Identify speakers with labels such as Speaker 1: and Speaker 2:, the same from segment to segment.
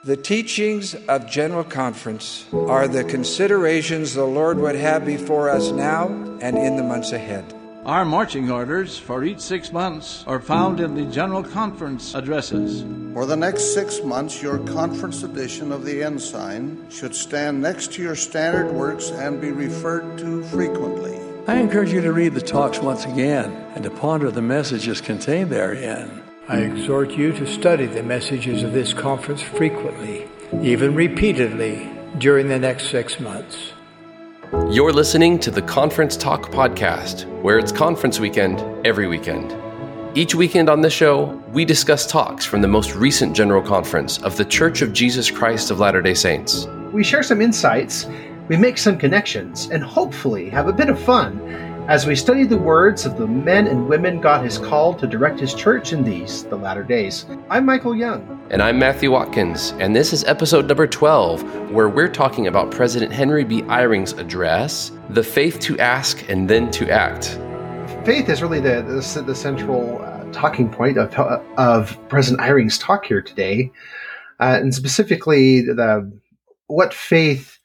Speaker 1: The teachings of General Conference are the considerations the Lord would have before us now and in the months ahead.
Speaker 2: Our marching orders for each 6 months are found in the General Conference addresses.
Speaker 3: For the next 6 months, your conference edition of the Ensign should stand next to your standard works and be referred to frequently.
Speaker 4: I encourage you to read the talks once again and to ponder the messages contained therein.
Speaker 5: I exhort you to study the messages of this conference frequently, even repeatedly, during the next 6 months.
Speaker 6: You're listening to the Conference Talk Podcast, where it's conference weekend every weekend. Each weekend on this show, we discuss talks from the most recent General Conference of the Church of Jesus Christ of Latter-day Saints.
Speaker 7: We share some insights, we make some connections, and hopefully have a bit of fun as we study the words of the men and women God has called to direct His church in these, the latter days. I'm Michael Young.
Speaker 6: And I'm Matthew Watkins, and this is episode number 12, where we're talking about President Henry B. Eyring's address, The Faith to Ask and Then to Act.
Speaker 7: Faith is really the central talking point of President Eyring's talk here today, and specifically what faith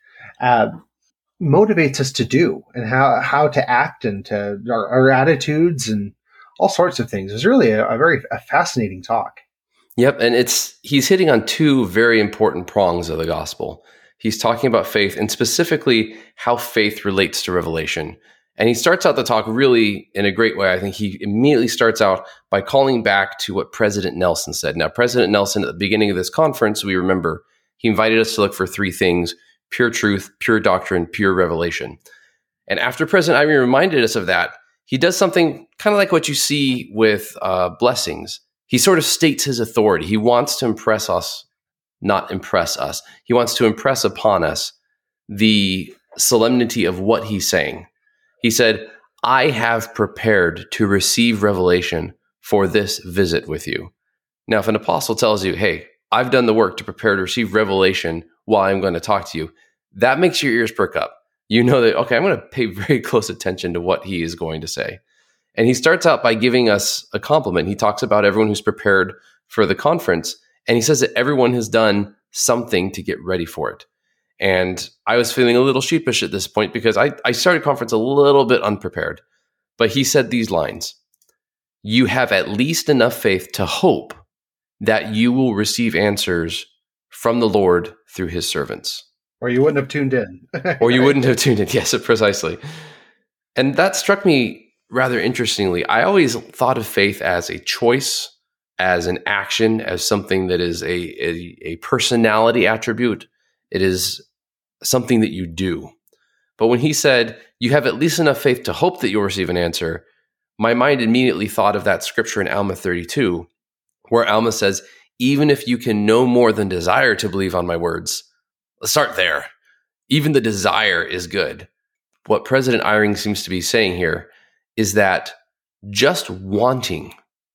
Speaker 7: motivates us to do and how to act and to our attitudes and all sorts of things. It's really a very fascinating talk.
Speaker 6: Yep, and he's hitting on two very important prongs of the gospel. He's talking about faith and specifically how faith relates to revelation. And he starts out the talk really in a great way. I think he immediately starts out by calling back to what President Nelson said. Now, President Nelson, at the beginning of this conference, we remember, he invited us to look for three things: pure truth, pure doctrine, pure revelation. And after President Eyring reminded us of that, he does something kind of like what you see with blessings. He sort of states his authority. He wants to impress us, not impress us. He wants to impress upon us the solemnity of what he's saying. He said, "I have prepared to receive revelation for this visit with you." Now, if an apostle tells you, "Hey, I've done the work to prepare to receive revelation while I'm going to talk to you," that makes your ears perk up. You know that, okay, I'm going to pay very close attention to what he is going to say. And he starts out by giving us a compliment. He talks about everyone who's prepared for the conference, and he says that everyone has done something to get ready for it. And I was feeling a little sheepish at this point because I started conference a little bit unprepared. But he said these lines: "You have at least enough faith to hope that you will receive answers from the Lord through his servants."
Speaker 7: Or you wouldn't have tuned in.
Speaker 6: Or you wouldn't have tuned in. Yes, precisely. And that struck me rather interestingly. I always thought of faith as a choice, as an action, as something that is a personality attribute. It is something that you do. But when he said, "You have at least enough faith to hope that you'll receive an answer," my mind immediately thought of that scripture in Alma 32, where Alma says, "Even if you can no more than desire to believe on my words," let's start there. Even the desire is good. What President Eyring seems to be saying here is that just wanting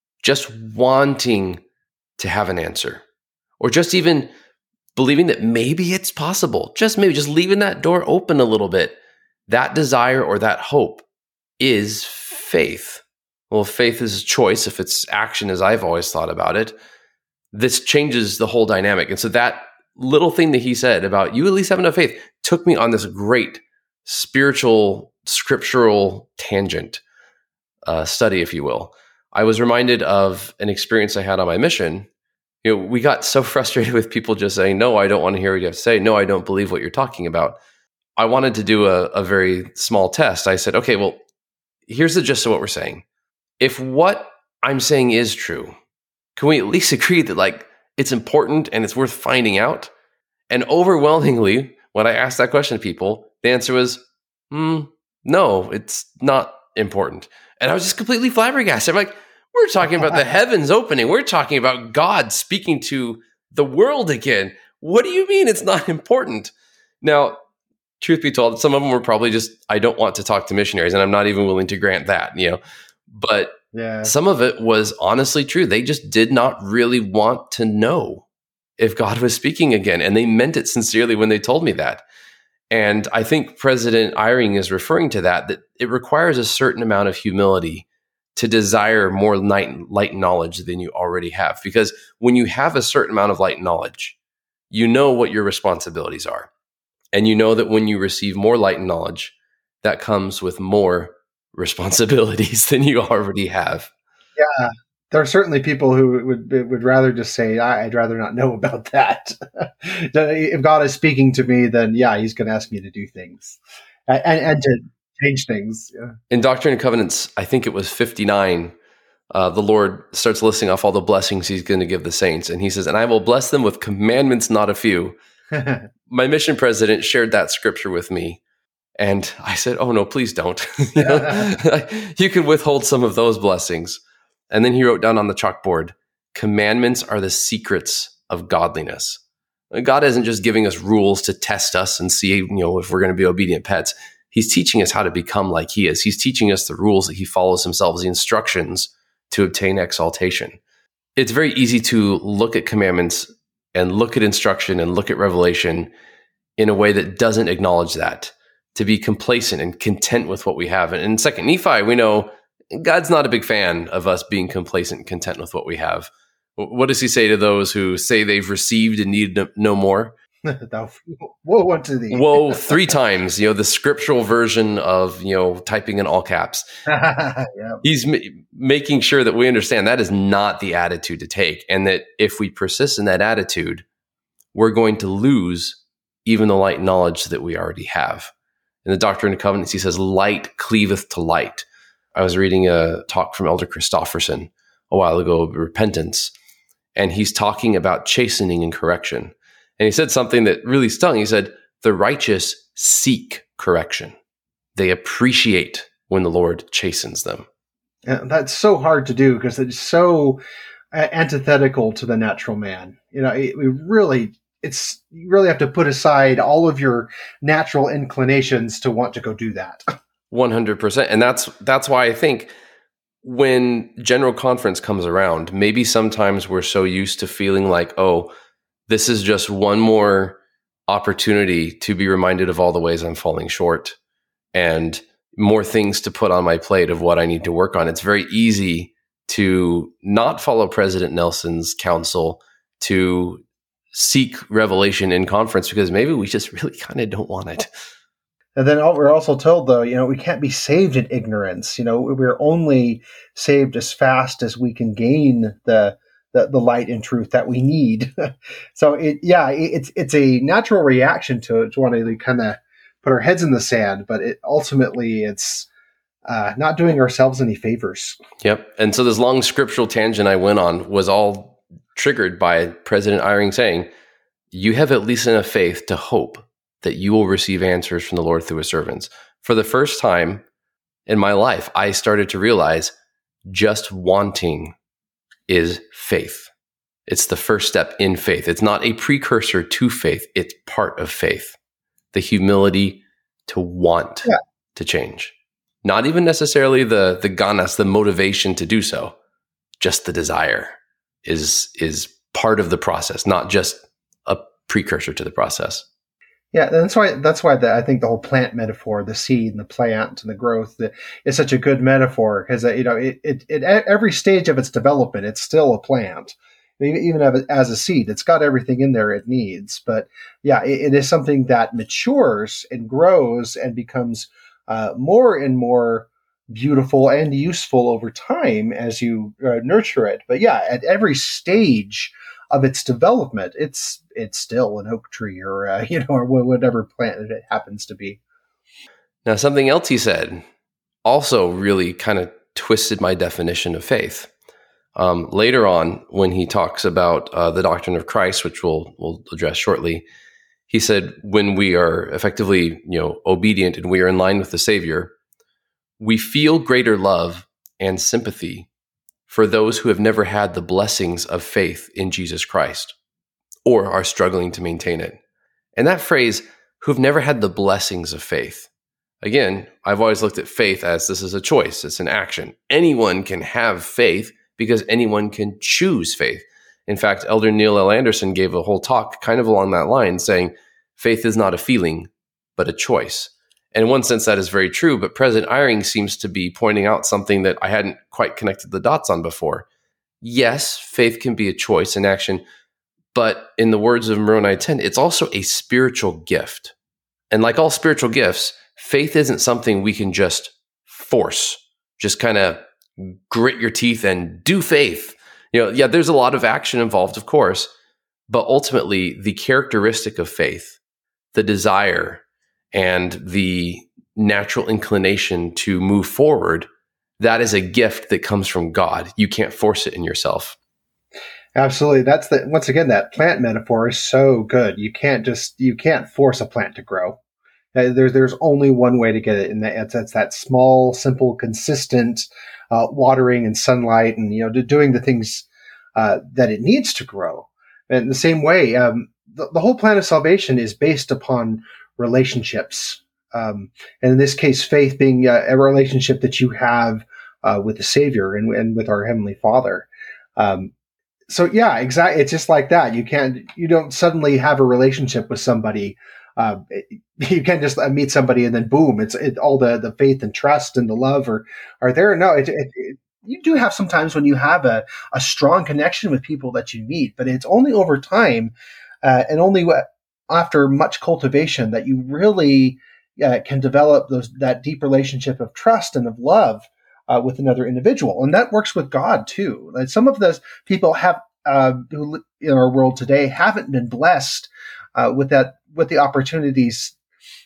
Speaker 6: to have an answer, or just even believing that maybe it's possible, just leaving that door open a little bit, that desire or that hope is faith. Well, faith is a choice. If it's action, as I've always thought about it, this changes the whole dynamic. And so that little thing that he said about you at least have enough faith took me on this great spiritual, scriptural tangent study, if you will. I was reminded of an experience I had on my mission. We got so frustrated with people just saying, "No, I don't want to hear what you have to say. No, I don't believe what you're talking about." I wanted to do a very small test. I said, okay, well, here's the gist of what we're saying. If what I'm saying is true, can we at least agree that it's important and it's worth finding out? And overwhelmingly, when I asked that question to people, the answer was, no, it's not important. And I was just completely flabbergasted. I'm like, we're talking about the heavens opening. We're talking about God speaking to the world again. What do you mean it's not important? Now, truth be told, some of them were probably just, I don't want to talk to missionaries, and I'm not even willing to grant that, But some of it was honestly true. They just did not really want to know if God was speaking again. And they meant it sincerely when they told me that. And I think President Eyring is referring to that it requires a certain amount of humility to desire more light knowledge than you already have. Because when you have a certain amount of light knowledge, you know what your responsibilities are. And you know that when you receive more light and knowledge, that comes with more responsibilities than you already have.
Speaker 7: Yeah. There are certainly people who would rather just say, I'd rather not know about that. If God is speaking to me, then yeah, he's going to ask me to do things and to change things. Yeah.
Speaker 6: In Doctrine and Covenants, I think it was 59, the Lord starts listing off all the blessings he's going to give the saints. And he says, and I will bless them with commandments, not a few. My mission president shared that scripture with me. And I said, oh no, please don't. You can withhold some of those blessings. And then he wrote down on the chalkboard, commandments are the secrets of godliness. God isn't just giving us rules to test us and see, if we're going to be obedient pets. He's teaching us how to become like he is. He's teaching us the rules that he follows himself, the instructions to obtain exaltation. It's very easy to look at commandments and look at instruction and look at revelation in a way that doesn't acknowledge that, to be complacent and content with what we have. And in 2 Nephi, we know God's not a big fan of us being complacent and content with what we have. What does he say to those who say they've received and need no more?
Speaker 7: Woe unto thee.
Speaker 6: Woe 3 times, the scriptural version of, typing in all caps.
Speaker 7: Yeah.
Speaker 6: He's making sure that we understand that is not the attitude to take. And that if we persist in that attitude, we're going to lose even the light knowledge that we already have. In the Doctrine and Covenants, he says, light cleaveth to light. I was reading a talk from Elder Christofferson a while ago, repentance, and he's talking about chastening and correction. And he said something that really stung. He said, the righteous seek correction. They appreciate when the Lord chastens them.
Speaker 7: And that's so hard to do because it's so antithetical to the natural man. You really have to put aside all of your natural inclinations to want to go do that.
Speaker 6: 100%. And that's why I think when General Conference comes around, maybe sometimes we're so used to feeling like, oh, this is just one more opportunity to be reminded of all the ways I'm falling short and more things to put on my plate of what I need to work on. It's very easy to not follow President Nelson's counsel to seek revelation in conference because maybe we just really kind of don't want it.
Speaker 7: And then we're also told, though, we can't be saved in ignorance. We're only saved as fast as we can gain the light and truth that we need. So it's a natural reaction to want to kind of put our heads in the sand, but ultimately it's not doing ourselves any favors.
Speaker 6: Yep. And so this long scriptural tangent I went on was all triggered by President Eyring saying, you have at least enough faith to hope that you will receive answers from the Lord through his servants. For the first time in my life, I started to realize just wanting is faith. It's the first step in faith. It's not a precursor to faith. It's part of faith. The humility to want to change. Not even necessarily the ganas, the motivation to do so. Just the desire is part of the process, not just a precursor to the process.
Speaker 7: Yeah, that's why I think the whole plant metaphor, the seed and the plant and the growth, is such a good metaphor because it at every stage of its development, it's still a plant, even as a seed. It's got everything in there it needs, but it is something that matures and grows and becomes more and more beautiful and useful over time as you nurture it. But at every stage of its development, it's still an oak tree or or whatever plant it happens to be.
Speaker 6: Now, something else he said also really kind of twisted my definition of faith. Later on, when he talks about the doctrine of Christ, which we'll address shortly, he said when we are effectively obedient and we are in line with the Savior, we feel greater love and sympathy for those who have never had the blessings of faith in Jesus Christ or are struggling to maintain it. And that phrase, who've never had the blessings of faith. Again, I've always looked at faith as this is a choice. It's an action. Anyone can have faith because anyone can choose faith. In fact, Elder Neil L. Anderson gave a whole talk kind of along that line saying, faith is not a feeling, but a choice. And in one sense, that is very true, but President Eyring seems to be pointing out something that I hadn't quite connected the dots on before. Yes, faith can be a choice, an action, But in the words of Moroni 10, it's also a spiritual gift. And like all spiritual gifts, faith isn't something we can just force, just kind of grit your teeth and do faith. There's a lot of action involved, of course, but ultimately the characteristic of faith, the desire and the natural inclination to move forward, that is a gift that comes from God. You can't force it in yourself.
Speaker 7: Absolutely. That's once again, that plant metaphor is so good. You can't force a plant to grow. There's only one way to get it, and that's that small, simple, consistent watering and sunlight, and doing the things that it needs to grow. And the same way, the whole plan of salvation is based upon relationships, and in this case, faith being a relationship that you have with the Savior and with our Heavenly Father. So yeah, exactly. It's just like that. You don't suddenly have a relationship with somebody. You can't just meet somebody and then boom, it's all the faith and trust and the love are there. No, you do have sometimes when you have a strong connection with people that you meet, but it's only over time and only after much cultivation that you really can develop that deep relationship of trust and of love with another individual. And that works with God too. Like some of those people who in our world today haven't been blessed with the opportunities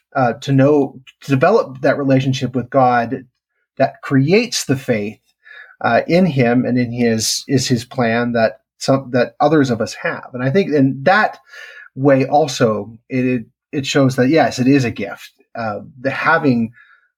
Speaker 7: to develop that relationship with God that creates the faith in Him and in His plan that others of us have. And I think in that way also it shows that yes, it is a gift. Having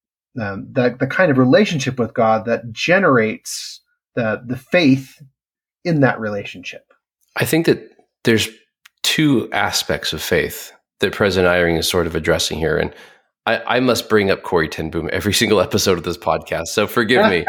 Speaker 7: the kind of relationship with God that generates the faith in that relationship.
Speaker 6: I think that there's two aspects of faith that President Eyring is sort of addressing here. And I must bring up Corrie ten Boom every single episode of this podcast, so forgive me.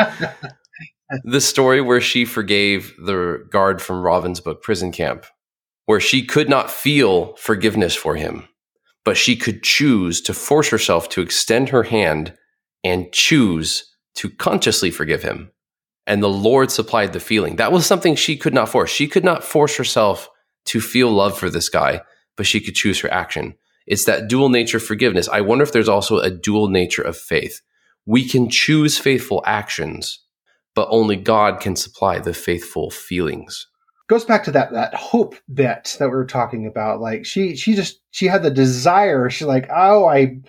Speaker 6: The story where she forgave the guard from Ravensbrück prison camp, where she could not feel forgiveness for him, but she could choose to force herself to extend her hand and choose to consciously forgive him. And the Lord supplied the feeling. That was something she could not force. She could not force herself to feel love for this guy, but she could choose her action. It's that dual nature of forgiveness. I wonder if there's also a dual nature of faith. We can choose faithful actions, but only God can supply the faithful feelings.
Speaker 7: Goes back to that hope bit that we were talking about. Like she had the desire. She's like, oh,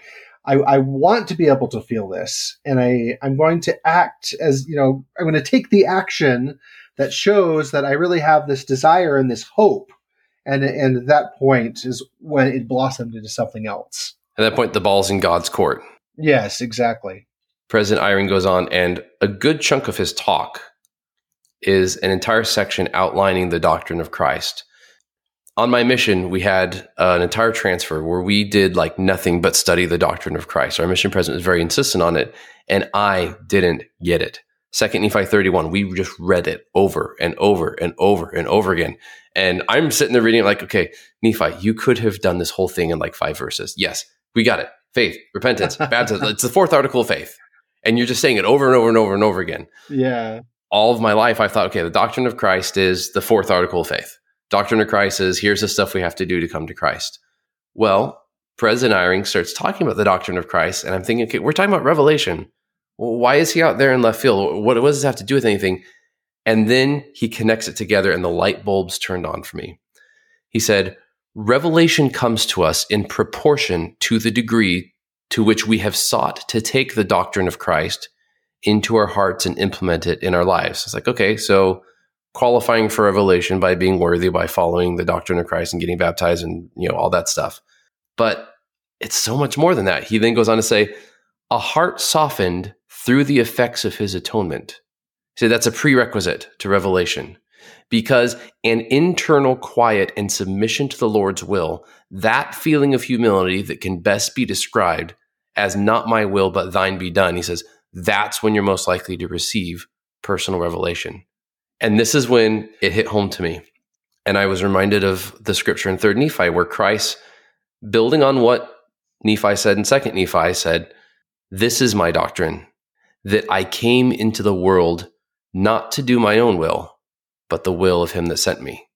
Speaker 7: I want to be able to feel this, and I'm going to act as, I'm going to take the action that shows that I really have this desire and this hope. And at that point is when it blossomed into something else.
Speaker 6: At that point, the ball's in God's court.
Speaker 7: Yes, exactly.
Speaker 6: President Eyring goes on, and a good chunk of his talk is an entire section outlining the doctrine of Christ. On my mission, we had an entire transfer where we did like nothing but study the doctrine of Christ. Our mission president was very insistent on it, and I didn't get it. 2 Nephi 31, we just read it over and over and over and over again. And I'm sitting there reading it like, okay, Nephi, you could have done this whole thing in like 5 verses. Yes, we got it. Faith, repentance, baptism. It's the 4th article of faith. And you're just saying it over and over and over and over again.
Speaker 7: Yeah.
Speaker 6: All of my life, I thought, okay, the doctrine of Christ is the 4th article of faith. Doctrine of Christ is, here's the stuff we have to do to come to Christ. Well, President Eyring starts talking about the doctrine of Christ, and I'm thinking, okay, we're talking about Revelation. Well, why is he out there in left field? What does this have to do with anything? And then he connects it together, and the light bulbs turned on for me. He said, Revelation comes to us in proportion to the degree to which we have sought to take the doctrine of Christ into our hearts and implement it in our lives. It's like, okay, so qualifying for revelation by being worthy, by following the doctrine of Christ and getting baptized and, all that stuff. But it's so much more than that. He then goes on to say, a heart softened through the effects of his atonement. So that's a prerequisite to revelation, because an internal quiet and submission to the Lord's will, that feeling of humility that can best be described as not my will, but thine be done. He says, that's when you're most likely to receive personal revelation. And this is when it hit home to me. And I was reminded of the scripture in 3 Nephi where Christ, building on what Nephi said in 2 Nephi, said, this is my doctrine, that I came into the world not to do my own will, but the will of him that sent me.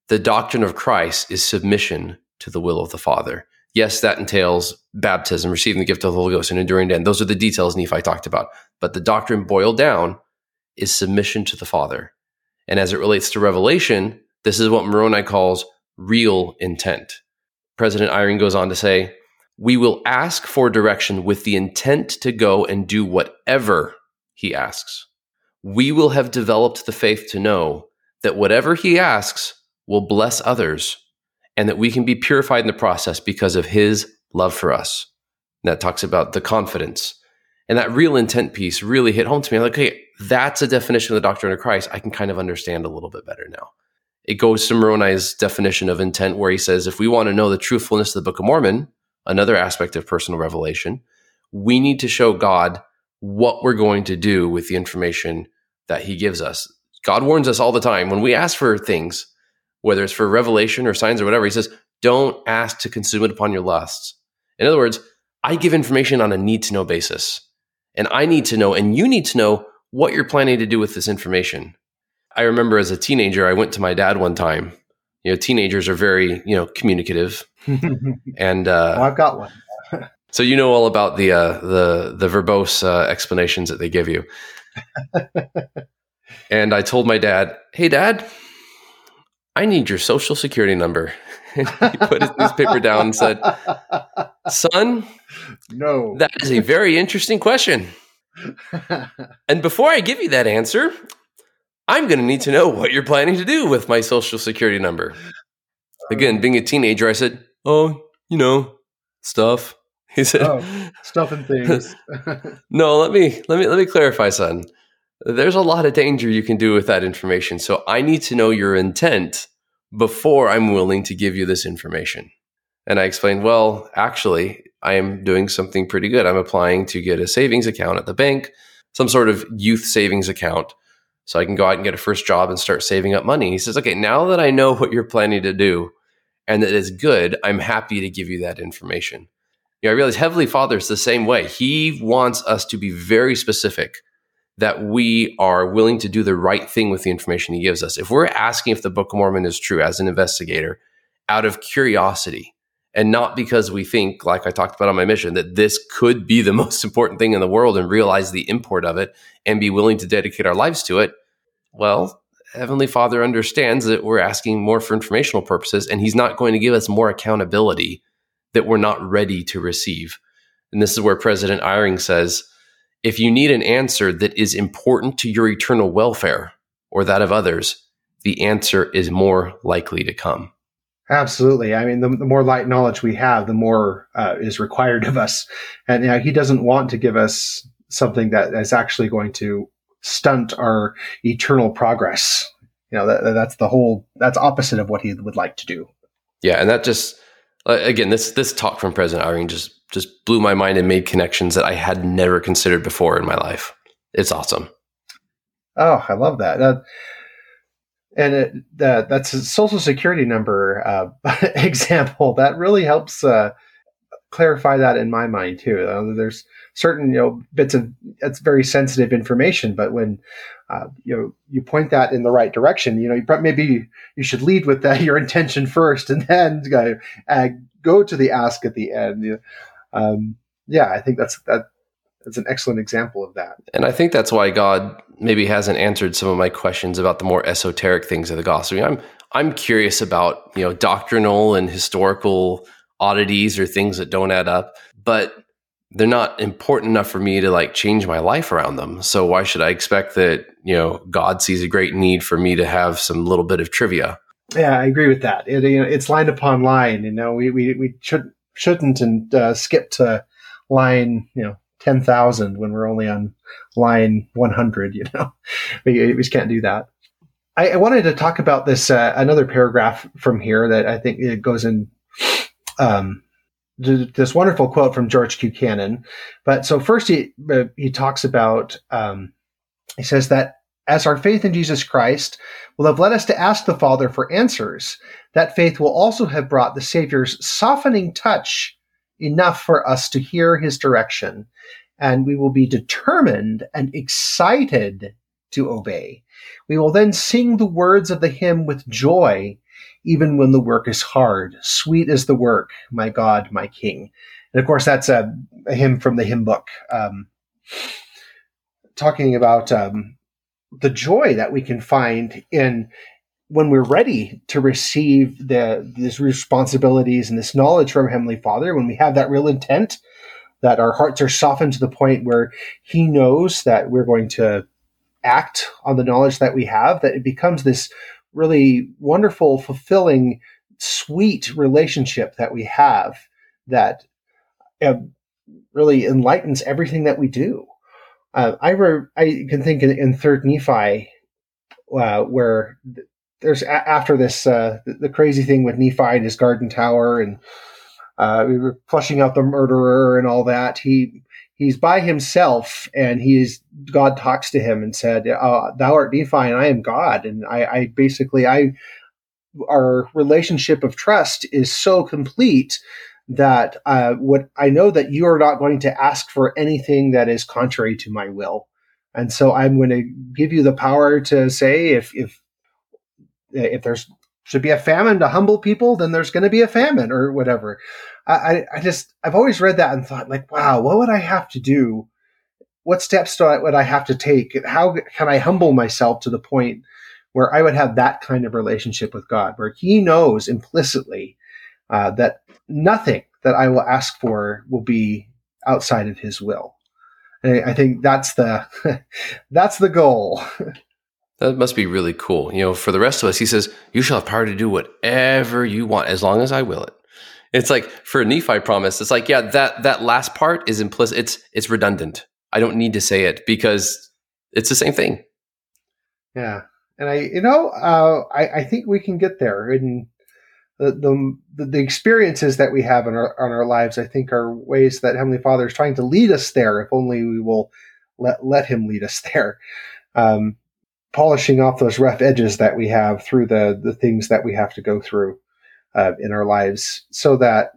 Speaker 6: The doctrine of Christ is submission to the will of the Father. Yes, that entails baptism, receiving the gift of the Holy Ghost, and enduring to end. Those are the details Nephi talked about. But the doctrine boiled down is submission to the Father. And as it relates to revelation, this is what Moroni calls real intent. President Eyring goes on to say, we will ask for direction with the intent to go and do whatever he asks. We will have developed the faith to know that whatever he asks will bless others, and that we can be purified in the process because of his love for us. And that talks about the confidence. And that real intent piece really hit home to me. I'm like, okay, that's a definition of the doctrine of Christ I can kind of understand a little bit better now. It goes to Moroni's definition of intent, where he says, if we want to know the truthfulness of the Book of Mormon, another aspect of personal revelation, we need to show God what we're going to do with the information that he gives us. God warns us all the time when we ask for things, whether it's for revelation or signs or whatever. He says, don't ask to consume it upon your lusts. In other words, I give information on a need-to-know basis. And I need to know, and you need to know what you're planning to do with this information. I remember as a teenager, I went to my dad one time. Teenagers are very, communicative. And
Speaker 7: I've got one.
Speaker 6: So you know all about the verbose explanations that they give you. And I told my dad, hey, Dad, I need your social security number. And he put his newspaper down and said, son,
Speaker 7: no,
Speaker 6: that is a very interesting question. And before I give you that answer, I'm going to need to know what you're planning to do with my social security number. Again, being a teenager, I said, stuff. He said,
Speaker 7: stuff and things.
Speaker 6: No, let me clarify, son. There's a lot of danger you can do with that information. So I need to know your intent before I'm willing to give you this information. And I explained, well, actually, I am doing something pretty good. I'm applying to get a savings account at the bank, some sort of youth savings account, so I can go out and get a first job and start saving up money. He says, okay, now that I know what you're planning to do and that it's good, I'm happy to give you that information. I realize Heavenly Father is the same way. He wants us to be very specific that we are willing to do the right thing with the information he gives us. If we're asking if the Book of Mormon is true as an investigator out of curiosity and not because we think, like I talked about on my mission, that this could be the most important thing in the world and realize the import of it and be willing to dedicate our lives to it, well, Heavenly Father understands that we're asking more for informational purposes, and he's not going to give us more accountability that we're not ready to receive. And this is where President Eyring says, if you need an answer that is important to your eternal welfare or that of others, the answer is more likely to come.
Speaker 7: Absolutely. I mean, the more light knowledge we have, the more is required of us. And he doesn't want to give us something that is actually going to stunt our eternal progress. That's opposite of what he would like to do.
Speaker 6: Yeah. And that just, again, this talk from President Eyring just blew my mind and made connections that I had never considered before in my life. It's awesome.
Speaker 7: Oh, I love that. That's a social security number example. That really helps clarify that in my mind too. There's certain bits of that's very sensitive information, but when you point that in the right direction, maybe you should lead with that your intention first, and then go to the ask at the end. I think that's an excellent example of that.
Speaker 6: And I think that's why God maybe hasn't answered some of my questions about the more esoteric things of the gospel. I'm curious about, doctrinal and historical oddities or things that don't add up, but they're not important enough for me to change my life around them. So why should I expect that, God sees a great need for me to have some little bit of trivia?
Speaker 7: Yeah, I agree with that. It's line upon line. We shouldn't and skip to line 10,000 when we're only on line 100. We just can't do that. I wanted to talk about this another paragraph from here that I think it goes in this wonderful quote from George Q. Cannon. But so first he talks about he says that as our faith in Jesus Christ will have led us to ask the Father for answers, that faith will also have brought the Savior's softening touch enough for us to hear his direction, and we will be determined and excited to obey. We will then sing the words of the hymn with joy even when the work is hard. Sweet is the work, my God, my King. And of course, that's a hymn from the hymn book, talking about the joy that we can find in when we're ready to receive these responsibilities and this knowledge from Heavenly Father, when we have that real intent, that our hearts are softened to the point where He knows that we're going to act on the knowledge that we have, that it becomes this really wonderful, fulfilling, sweet relationship that we have that really enlightens everything that we do. I can think in 3rd Nephi, where there's after this the crazy thing with Nephi and his garden tower, and we were flushing out the murderer and all that. He's by himself, and God talks to him and said, "Thou art Nephi, and I am God." And our relationship of trust is so complete that what I know that you are not going to ask for anything that is contrary to my will, and so I'm going to give you the power to say if there's should be a famine to humble people, then there's going to be a famine or whatever. I've always read that and thought, like, wow, what would I have to do? What steps would I have to take? How can I humble myself to the point where I would have that kind of relationship with God, where He knows implicitly that nothing that I will ask for will be outside of His will. And I think that's the goal.
Speaker 6: That must be really cool. For the rest of us, He says, you shall have power to do whatever you want as long as I will it. It's like for a Nephi promise, it's like, yeah, that last part is implicit. It's redundant. I don't need to say it because it's the same thing.
Speaker 7: Yeah. And I think we can get there. And the experiences that we have on our lives, I think, are ways that Heavenly Father is trying to lead us there, if only we will let Him lead us there. Polishing off those rough edges that we have through the things that we have to go through in our lives, so that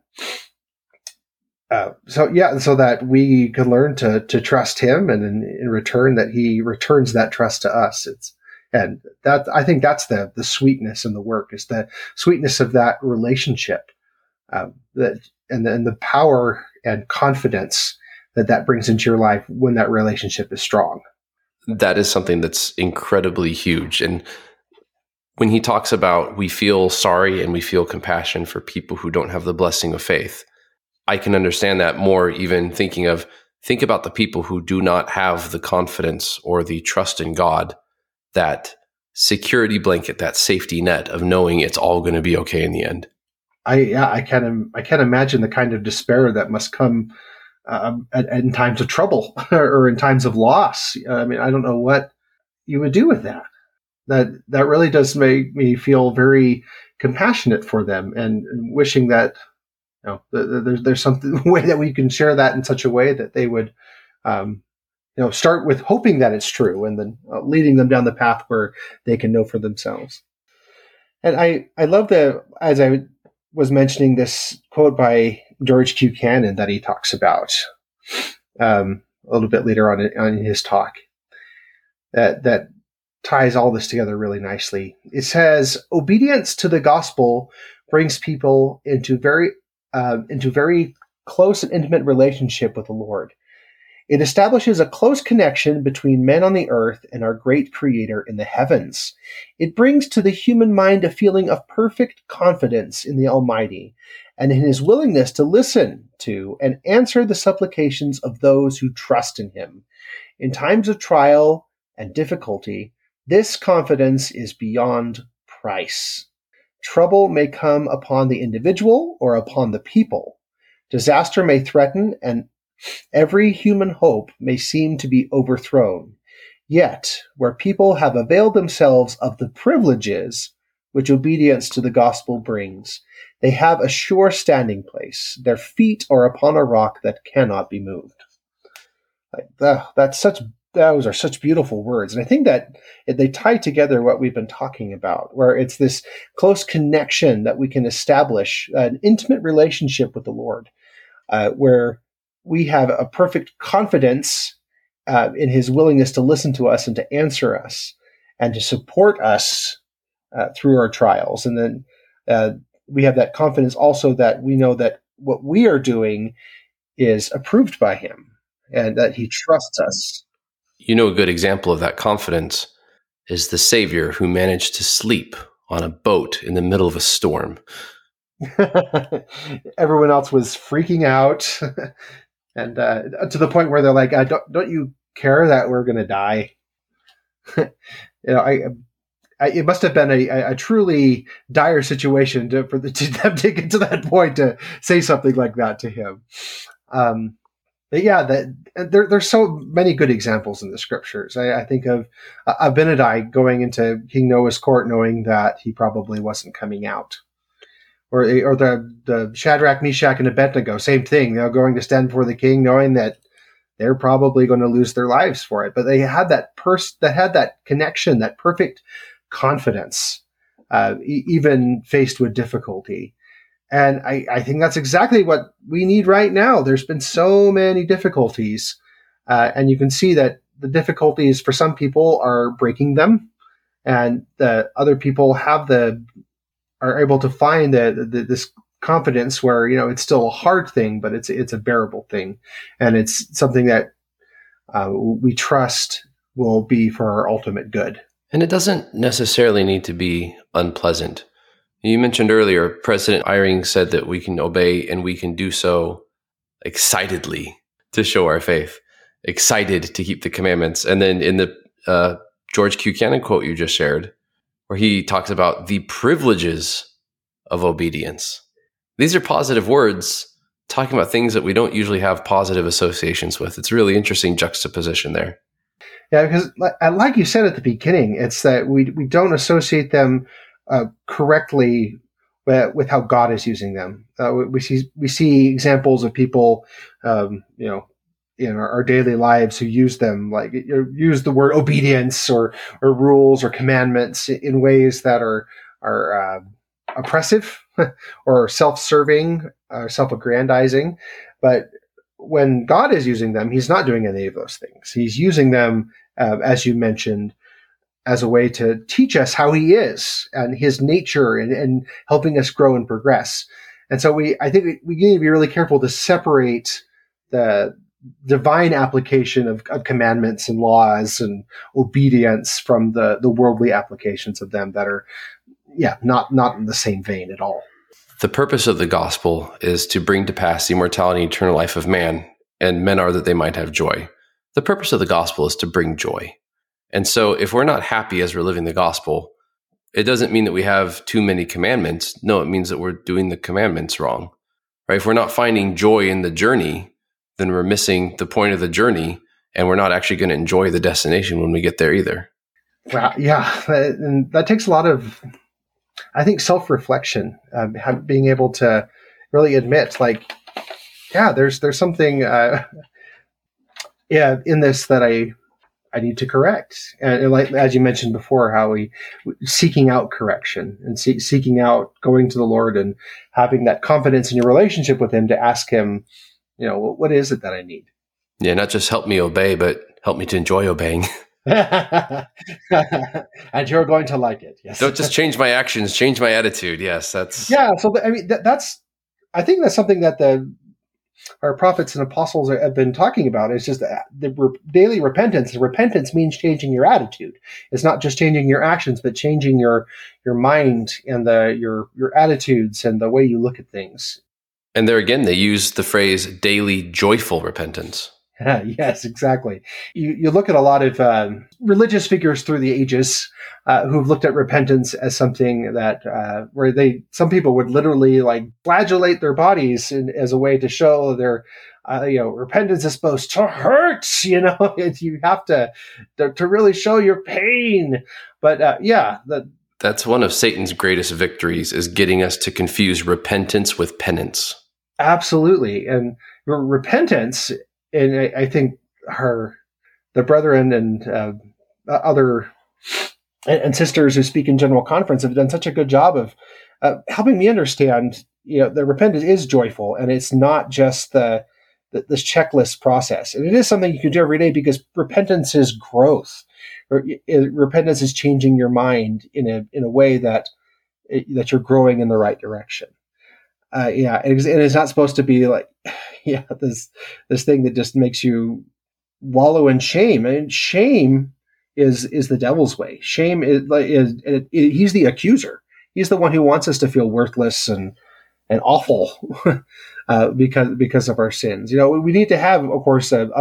Speaker 7: we can learn to trust Him, and in return that He returns that trust to us. I think that's the sweetness in the work, is the sweetness of that relationship, and the power and confidence that brings into your life when that relationship is strong.
Speaker 6: That is something that's incredibly huge. And when He talks about we feel sorry and we feel compassion for people who don't have the blessing of faith, I can understand that more, even think about the people who do not have the confidence or the trust in God, that security blanket, that safety net of knowing it's all going to be okay in the end.
Speaker 7: I can't imagine the kind of despair that must come in times of trouble or in times of loss. I mean, I don't know what you would do with that. That really does make me feel very compassionate for them, and wishing that there's something way that we can share that in such a way that they would start with hoping that it's true, and then leading them down the path where they can know for themselves. And I love as I was mentioning, this quote by George Q. Cannon that he talks about a little bit later on in his talk, that ties all this together really nicely. It says, obedience to the gospel brings people into very close and intimate relationship with the Lord. It establishes a close connection between men on the earth and our great Creator in the heavens. It brings to the human mind a feeling of perfect confidence in the Almighty and in His willingness to listen to and answer the supplications of those who trust in Him. In times of trial and difficulty, this confidence is beyond price. Trouble may come upon the individual or upon the people. Disaster may threaten, and every human hope may seem to be overthrown. Yet, where people have availed themselves of the privileges which obedience to the gospel brings, they have a sure standing place. Their feet are upon a rock that cannot be moved. Those are such beautiful words. And I think that they tie together what we've been talking about, where it's this close connection that we can establish, an intimate relationship with the Lord, where we have a perfect confidence in His willingness to listen to us and to answer us and to support us through our trials. And then we have that confidence also that we know that what we are doing is approved by him and that he trusts us.
Speaker 6: You know, a good example of that confidence is the Savior who managed to sleep on a boat in the middle of a storm.
Speaker 7: Everyone else was freaking out, and to the point where they're like, "Don't you care that we're going to die?" It must have been a truly dire situation for them to get to that point to say something like that to him. But yeah, there's so many good examples in the scriptures. I think of Abinadi going into King Noah's court knowing that he probably wasn't coming out. Or the Shadrach, Meshach, and Abednego, same thing. They're going to stand before the king knowing that they're probably going to lose their lives for it. But they had that had that connection, that perfect confidence, even faced with difficulty. And I think that's exactly what we need right now. There's been so many difficulties, and you can see that the difficulties for some people are breaking them, and the other people are able to find this confidence where, it's still a hard thing, but it's a bearable thing, and it's something that we trust will be for our ultimate good.
Speaker 6: And it doesn't necessarily need to be unpleasant. You mentioned earlier, President Eyring said that we can obey and we can do so excitedly to show our faith, excited to keep the commandments. And then in the George Q. Cannon quote you just shared, where he talks about the privileges of obedience. These are positive words talking about things that we don't usually have positive associations with. It's a really interesting juxtaposition there.
Speaker 7: Yeah, because like you said at the beginning, it's that we don't associate them correctly with how God is using them. We see examples of people, in our daily lives who use them, like use the word obedience or rules or commandments in ways that are oppressive or self-serving, self-aggrandizing. But when God is using them, he's not doing any of those things. He's using them, as you mentioned, as a way to teach us how he is and his nature and helping us grow and progress. And so I think we need to be really careful to separate the divine application of commandments and laws and obedience from the worldly applications of them that are, not in the same vein at all.
Speaker 6: The purpose of the gospel is to bring to pass the immortality and eternal life of man, and men are that they might have joy. The purpose of the gospel is to bring joy. And so if we're not happy as we're living the gospel, it doesn't mean that we have too many commandments. No, it means that we're doing the commandments wrong. Right? If we're not finding joy in the journey, then we're missing the point of the journey, and we're not actually going to enjoy the destination when we get there either.
Speaker 7: Well, yeah, and that takes a lot of, I think, self-reflection, being able to really admit, there's something, in this that I need to correct. And like, as you mentioned before, how we seeking out correction and seeking out going to the Lord and having that confidence in your relationship with him to ask him, what is it that I need?
Speaker 6: Yeah, not just help me obey, but help me to enjoy obeying.
Speaker 7: And you're going to like it. Yes.
Speaker 6: Don't just change my actions, change my attitude. Yes, that's...
Speaker 7: Yeah, so I think that's something that our prophets and apostles have been talking about. It's just the daily repentance. Repentance means changing your attitude. It's not just changing your actions, but changing your mind and your attitudes and the way you look at things.
Speaker 6: And there again, they use the phrase daily joyful repentance.
Speaker 7: Yes, exactly. You look at a lot of religious figures through the ages who've looked at repentance as something that where some people would literally flagellate their bodies as a way to show their repentance is supposed to hurt. You have to really show your pain. But
Speaker 6: that's one of Satan's greatest victories, is getting us to confuse repentance with penance.
Speaker 7: Absolutely, and your repentance. And I think the brethren and other and sisters who speak in General Conference have done such a good job of helping me understand, the repentance is joyful, and it's not just this checklist process. And it is something you can do every day, because repentance is growth. repentance is changing your mind in a way that you're growing in the right direction. And it's not supposed to be like, this thing that just makes you wallow in shame. And shame is the devil's way. Shame he's the accuser. He's the one who wants us to feel worthless and awful because of our sins. We need to have, of course, a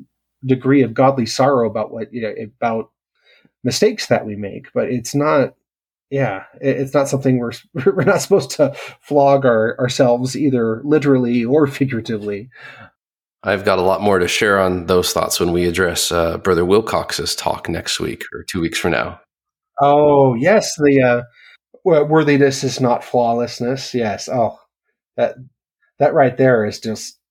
Speaker 7: degree of godly sorrow about about mistakes that we make, but it's not. Yeah, it's not something we're not supposed to flog ourselves either literally or figuratively.
Speaker 6: I've got a lot more to share on those thoughts when we address Brother Wilcox's talk next week or 2 weeks from now.
Speaker 7: Oh, yes, the worthiness is not flawlessness. Yes. Oh, that right there is just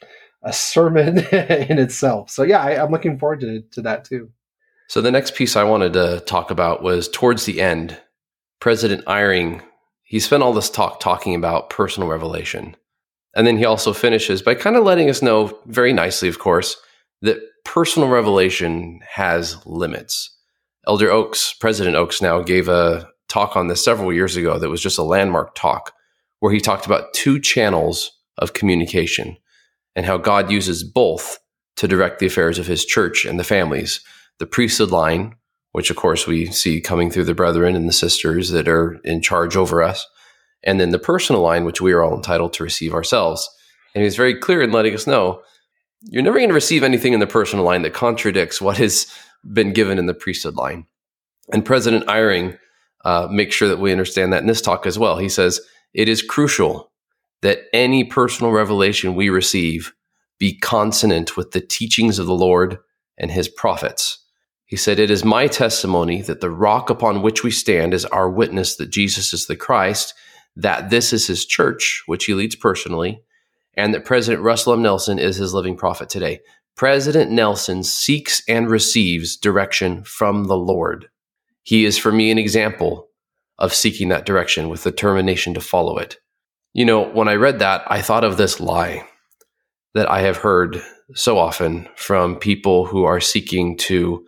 Speaker 7: a sermon in itself. So yeah, I'm looking forward to that too.
Speaker 6: So the next piece I wanted to talk about was towards the end. President Eyring, he spent all this talking about personal revelation. And then he also finishes by kind of letting us know, very nicely, of course, that personal revelation has limits. Elder Oaks, President Oaks now, gave a talk on this several years ago that was just a landmark talk where he talked about 2 channels of communication and how God uses both to direct the affairs of his church and the families. The priesthood line, which of course we see coming through the brethren and the sisters that are in charge over us, and then the personal line, which we are all entitled to receive ourselves. And he's very clear in letting us know, you're never going to receive anything in the personal line that contradicts what has been given in the priesthood line. And President Eyring makes sure that we understand that in this talk as well. He says, it is crucial that any personal revelation we receive be consonant with the teachings of the Lord and his prophets. He said, it is my testimony that the rock upon which we stand is our witness that Jesus is the Christ, that this is his church, which he leads personally, and that President Russell M. Nelson is his living prophet today. President Nelson seeks and receives direction from the Lord. He is for me an example of seeking that direction with determination to follow it. When I read that, I thought of this lie that I have heard so often from people who are seeking to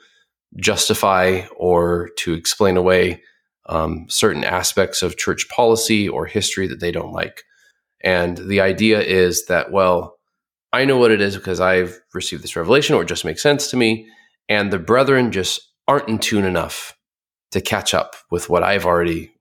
Speaker 6: justify or to explain away certain aspects of church policy or history that they don't like. And the idea is that, well, I know what it is because I've received this revelation, or it just makes sense to me, and the brethren just aren't in tune enough to catch up with what already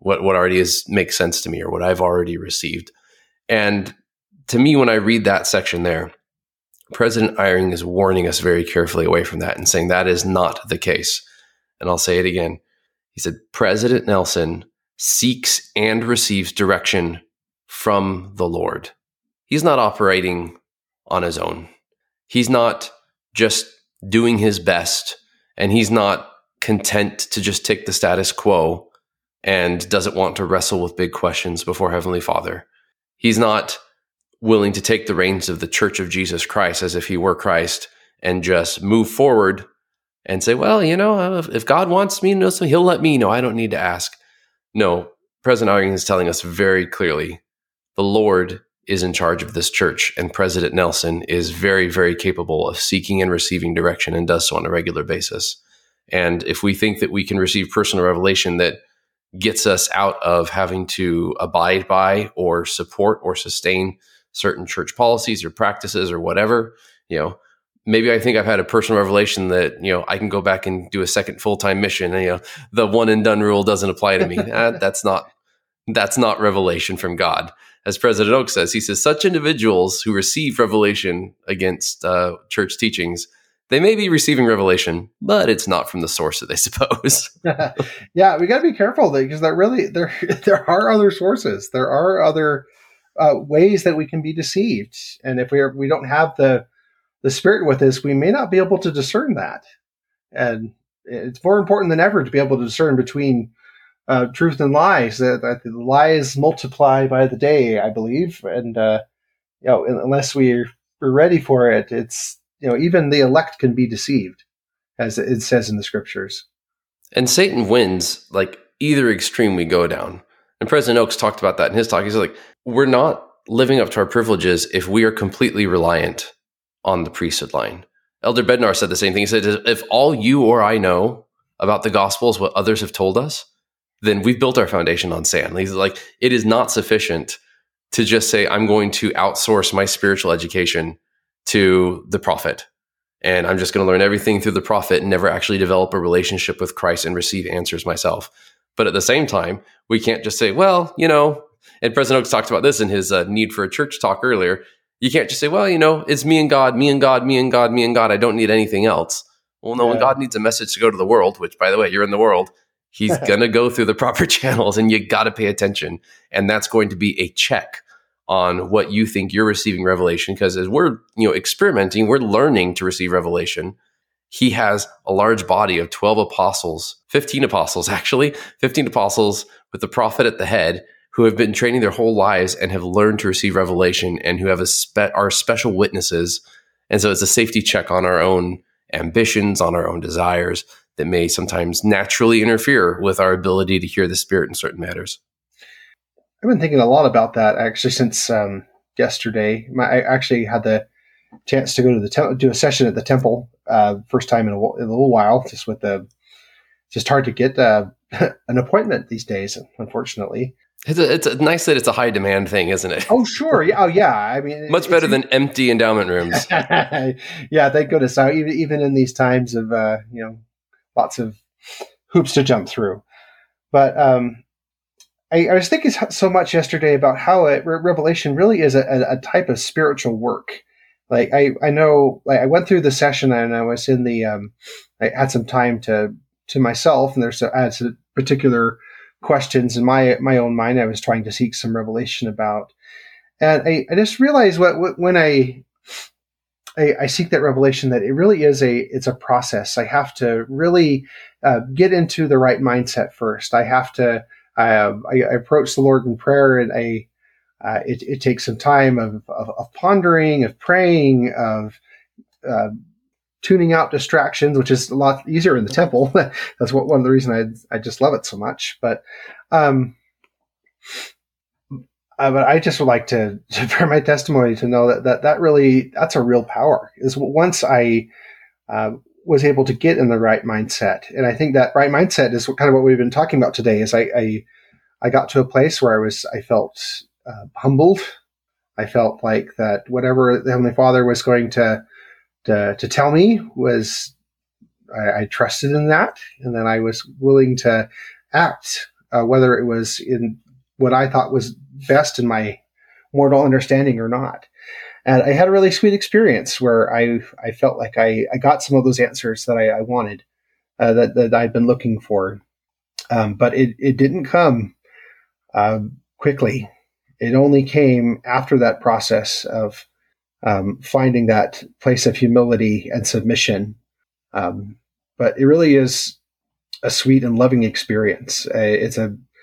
Speaker 6: makes sense to me, or what I've already received. And to me, when I read that section there, President Eyring is warning us very carefully away from that and saying that is not the case. And I'll say it again. He said, President Nelson seeks and receives direction from the Lord. He's not operating on his own. He's not just doing his best, and he's not content to just take the status quo and doesn't want to wrestle with big questions before Heavenly Father. He's not willing to take the reins of the Church of Jesus Christ as if he were Christ and just move forward and say, well, if God wants me to know something, he'll let me know. I don't need to ask. No, President Eyring is telling us very clearly, the Lord is in charge of this church, and President Nelson is very, very capable of seeking and receiving direction and does so on a regular basis. And if we think that we can receive personal revelation that gets us out of having to abide by or support or sustain certain church policies or practices or whatever, maybe I think I've had a personal revelation that, I can go back and do a second full-time mission and, the one and done rule doesn't apply to me. That's not revelation from God. As President Oaks says, he says, such individuals who receive revelation against church teachings, they may be receiving revelation, but it's not from the source that they suppose.
Speaker 7: Yeah, we got to be careful because there are other sources. There are other ways that we can be deceived. And if we don't have the Spirit with us, we may not be able to discern that. And it's more important than ever to be able to discern between truth and lies. That the lies multiply by the day, I believe. And unless we're ready for it, it's even the elect can be deceived, as it says in the scriptures.
Speaker 6: And Satan wins like either extreme we go down. And President Oaks talked about that in his talk. He's like, we're not living up to our privileges if we are completely reliant on the priesthood line. Elder Bednar said the same thing. He said, if all you or I know about the gospel is what others have told us, then we've built our foundation on sand. Like, it is not sufficient to just say, I'm going to outsource my spiritual education to the prophet. And I'm just going to learn everything through the prophet and never actually develop a relationship with Christ and receive answers myself. But at the same time, we can't just say, well, and President Oaks talked about this in his Need for a Church talk earlier. You can't just say, well, it's me and God, me and God, me and God, me and God. I don't need anything else. Well, no, when God needs a message to go to the world, which, by the way, you're in the world, he's going to go through the proper channels, and you got to pay attention. And that's going to be a check on what you think you're receiving revelation. Because as we're experimenting, we're learning to receive revelation. He has a large body of 12 apostles, 15 apostles with the prophet at the head, who have been training their whole lives and have learned to receive revelation, and who have are special witnesses. And so it's a safety check on our own ambitions, on our own desires, that may sometimes naturally interfere with our ability to hear the Spirit in certain matters.
Speaker 7: I've been thinking a lot about that actually since yesterday. I actually had the chance to go to the do a session at the temple, first time in a little while. Just hard to get an appointment these days, unfortunately.
Speaker 6: It's nice that it's a high demand thing, isn't it?
Speaker 7: Oh, sure. Yeah. Oh, yeah. I mean,
Speaker 6: much better than empty endowment rooms.
Speaker 7: Yeah, thank goodness. So even in these times of lots of hoops to jump through, but I was thinking so much yesterday about how Revelation really is a type of spiritual work. Like I know, like I went through the session and I was in the I had some time to myself, and I had some particular questions in my own mind I was trying to seek some revelation about. And I just realized when I seek that revelation, that it really is it's a process. I have to really get into the right mindset first. I have to I approach the Lord in prayer, and it takes some time of pondering, of praying, of tuning out distractions, which is a lot easier in the temple. That's one of the reasons I just love it so much. But I just would like to share my testimony to know that really, that's a real power. Is once I was able to get in the right mindset, and I think that right mindset is kind of what we've been talking about today. Is I got to a place where I felt humbled. I felt like that whatever the Heavenly Father was going to tell me was, I trusted in that, and then I was willing to act, whether it was in what I thought was best in my mortal understanding or not. And I had a really sweet experience where I felt like I got some of those answers that I wanted, that I'd been looking for. But it didn't come quickly. It only came after that process of finding that place of humility and submission. But it really is a sweet and loving experience. It's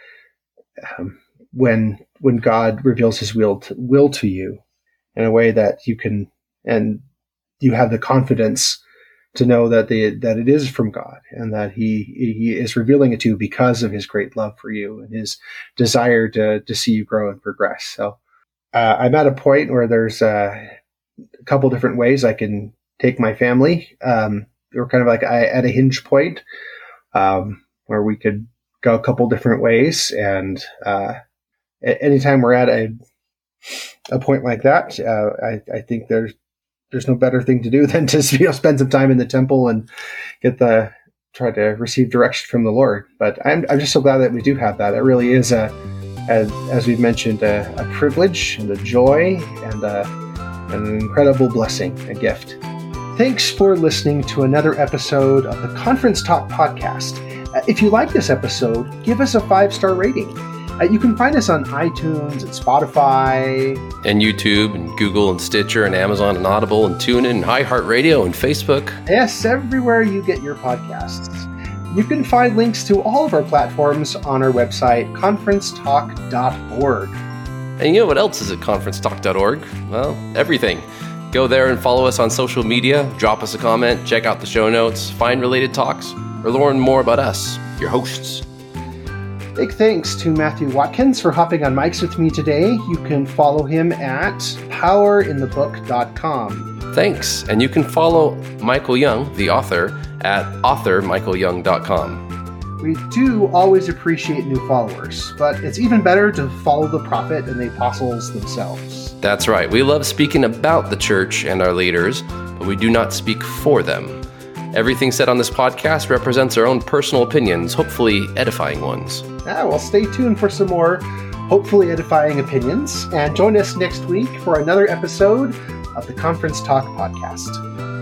Speaker 7: when God reveals His will to you in a way that you can, and you have the confidence to know that it is from God, and that He is revealing it to you because of His great love for you and His desire to see you grow and progress. So I'm at a point where there's a couple different ways I can take my family. We're kind of like at a hinge point where we could go a couple different ways, and anytime we're at a point like that, I think there's no better thing to do than to spend some time in the temple and try to receive direction from the Lord. But I'm just so glad that we do have that. It really is as we've mentioned, a privilege and a joy and an incredible blessing, a gift. Thanks for listening to another episode of the Conference Talk Podcast. If you like this episode, give us a 5-star rating. You can find us on iTunes and Spotify.
Speaker 6: And YouTube and Google and Stitcher and Amazon and Audible and TuneIn and iHeartRadio and Facebook.
Speaker 7: Yes, everywhere you get your podcasts. You can find links to all of our platforms on our website, conferencetalk.org.
Speaker 6: And you know what else is at conferencetalk.org? Well, everything. Go there and follow us on social media, drop us a comment, check out the show notes, find related talks, or learn more about us, your hosts.
Speaker 7: Big thanks to Matthew Watkins for hopping on mics with me today. You can follow him at powerinthebook.com.
Speaker 6: Thanks. And you can follow Michael Young, the author, at authormichaelyoung.com.
Speaker 7: We do always appreciate new followers, but it's even better to follow the prophet and the apostles themselves.
Speaker 6: That's right. We love speaking about the church and our leaders, but we do not speak for them. Everything said on this podcast represents our own personal opinions, hopefully edifying ones.
Speaker 7: Well, stay tuned for some more hopefully edifying opinions, and join us next week for another episode of the Conference Talk Podcast.